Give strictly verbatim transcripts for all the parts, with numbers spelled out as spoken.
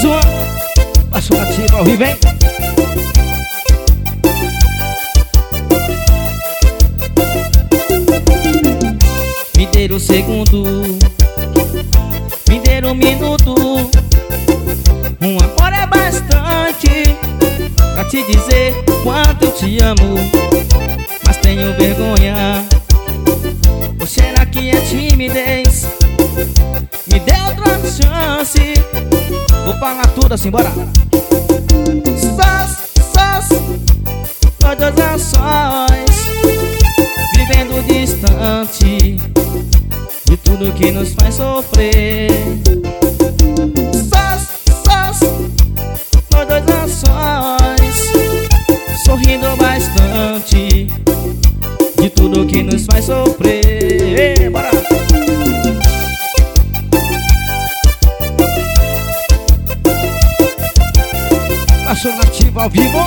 Mais uma. Passou ativa ao vivo, hein? Me dê um segundo, me dê um minuto. Um amor é bastante pra te dizer o quanto eu te amo, mas tenho vergonha. Ou será que é timidez? Me dê outra chance. Vou falar tudo assim, bora. Sós, sós, nós dois a sós, vivendo distante de tudo que nos faz sofrer. Sós, sós, nós dois a sós, sorrindo bastante de tudo que nos faz sofrer. Bora! Passou nativo ao vivo.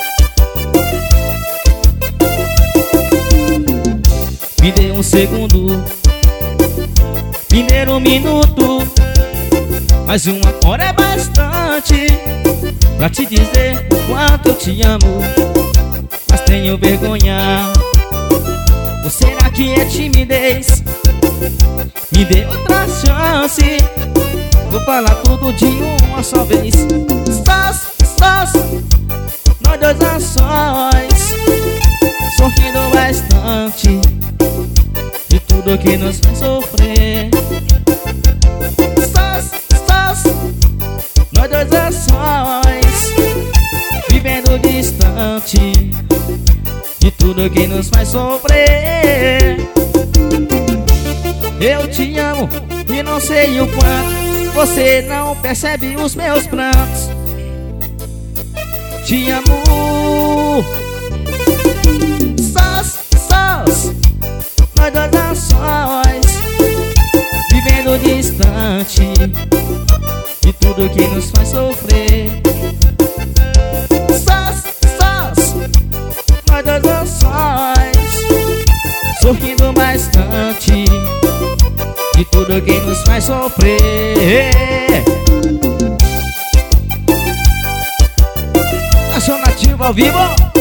Me dê um segundo, me dê um minuto. Mas um amor é bastante pra te dizer o quanto eu te amo, mas tenho vergonha. Ou será que é timidez? Me dê outra chance. Vou falar tudo de uma só vez. Sós, sós, nós dois a sós, sorrindo bastante de tudo que nos faz sofrer. Sós, sós, nós dois a sós, vivendo distante de tudo que nos faz sofrer. Eu te amo e não sei o quanto você não percebe os meus prantos. Te amo. Sós, sós, nós dois a sós, vivendo distante de tudo que nos faz sofrer. Sós, sós, nós dois a sós, sorrindo bastante de tudo que nos faz sofrer. Ação nativa ao vivo.